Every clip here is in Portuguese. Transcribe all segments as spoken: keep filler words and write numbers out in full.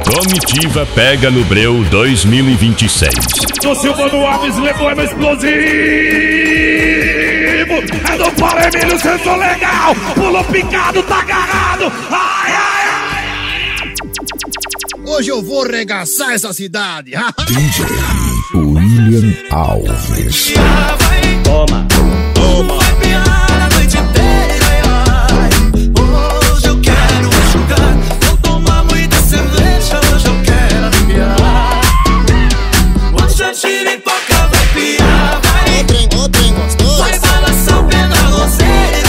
Comitiva pega no Breu dois mil e vinte e seis. Do Silvano Alves levou no explosivo. É do Paulo Emílio, sentou legal. Pulou picado, tá agarrado. Ai, ai, ai. Hoje eu vou regaçar essa cidade. D J William Alves. Toma, toma. Vai piar a noite inteira. Hoje eu quero jogar. Vou tomar muita cerveja. Hoje eu quero aliviar. Hoje a giripoca vai piar. Vai, Otrem, otrem gostoso. vai balançar o pé na roseira.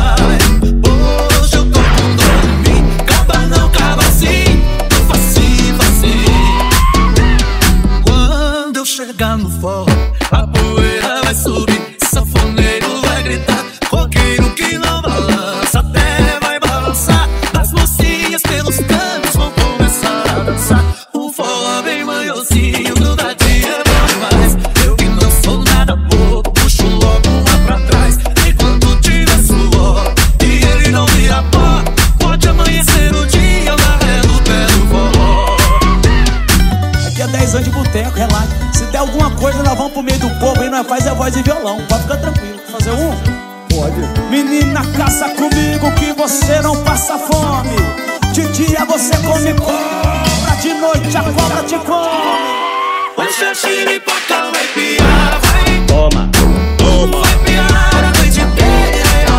Hoje eu tô com dor em mim. Caba não, caba sim. Facinho, facinho. Quando eu chegar no forró, a poeira vai subir. Sanfoneiro vai gritar. Roqueiro que não balança, até vai balançar. As mocinhas pelos cantos vão começar a dançar. Um forró bem manhosinho, grudadinho é bom demais. Eu que não sou nada bobo, puxo logo uma pra trás. Enquanto tiver suor e ele não vira pó, pode amanhecer o dia na ré do pé do forró. Aqui é dez anos de boteco, relaxa. Se der alguma coisa, nós vamos pro meio do povo e nós faz a voz e violão. Pode ficar tranquilo. Fazer um? Pode. Menina, caça comigo que você não passa fome. De dia você come cobra, de noite a cobra te come. Hoje a giripoca vai piar, vai. Toma, toma. Vai piar a noite inteira.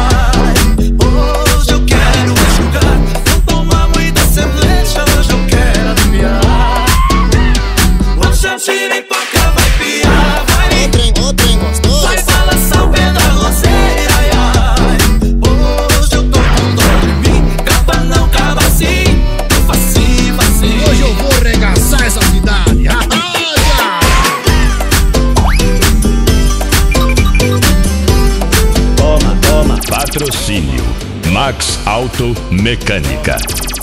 Hoje eu quero jogar. Vou tomar muita cerveja. Hoje eu quero aliviar. Hoje a giripoca vai piar, vai. Otrem, otrem gostoso. Vai balançar o pé da roseira. Hoje eu tô com dor em mim. Caba não, caba sim. Facinho, facinho. Hoje eu vou regaçar essa cidade. Toma, toma. Patrocínio Max Auto Mecânica.